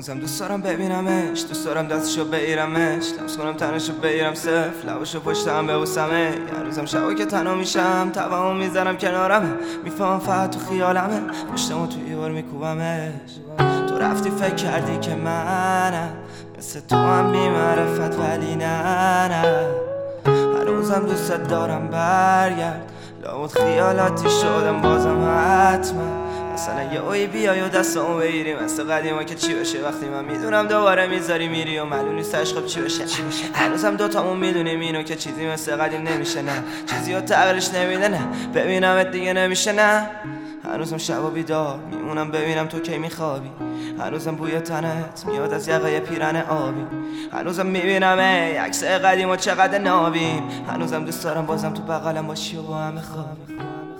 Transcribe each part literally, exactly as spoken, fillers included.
هنوزم دوست دارم ببینمش، دوست دارم دستشو بگیرمش، لمس کنم تنشو بگیرم صفر، لبشو پشتم ببوسمه. هنوزم شبا که تنها میشم توامو میزنم کنارمه، میفهم فقط تو خیالمه، پشتمو تو ایوار میکوبمش. تو رفتی فکر کردی که منم مثل تو هم بی معرفت، ولی نه نه هنوزم دوست دارم برگرد. لابد خیالاتی شدم بازم حتما، مثلا یه اوی بیای و دستمو بگیری مثل قدیما که چی بشه وقتی من میدونم دوباره میذاری میری و معلوم نیست عشقم چی بشه. هنوزم دوتامون میدونیم اینو که چیزی مثل قدیم نمیشه، نه چیزی رو تغییرش نمیده، نه ببینمت دیگه نمیشه، نه هنوزم شبا بیدار میمونم ببینم تو کی میخوابی، هنوزم بوی تنت میاد از یقه پیرن آبی، هنوزم میبینم ای عکس قدیم و چقدر نابیم، هنوزم دوست دارم بازم تو بغلم باشی و با هم خوابی.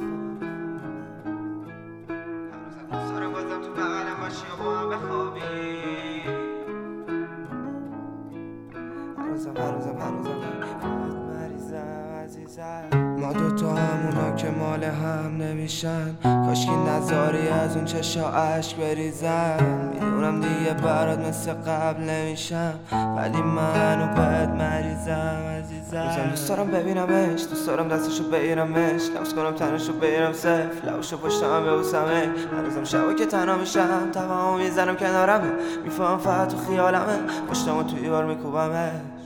هنوزم هنوزم هنوزم مریضم عزیزم، ما دوتا همونا که مال هم نمیشن، کاشکی نذاری از اون چشا عشق بریزم. میدونم دیگه برات مثل قبل نمیشم، ولی منو بهت مریضم عزیزم. هنوزم دوست دارم ببینمش، دوست دارم دستشو بگیرمش، لمس کنم تنشو بگیرم صفر، لبشو پشتم ببوسمه. هنوزم شبا که تنها میشم توامو میزنم کنارمه، میفهم فقط تو خیالمه، پشتمو تو ایوار میکوبمش.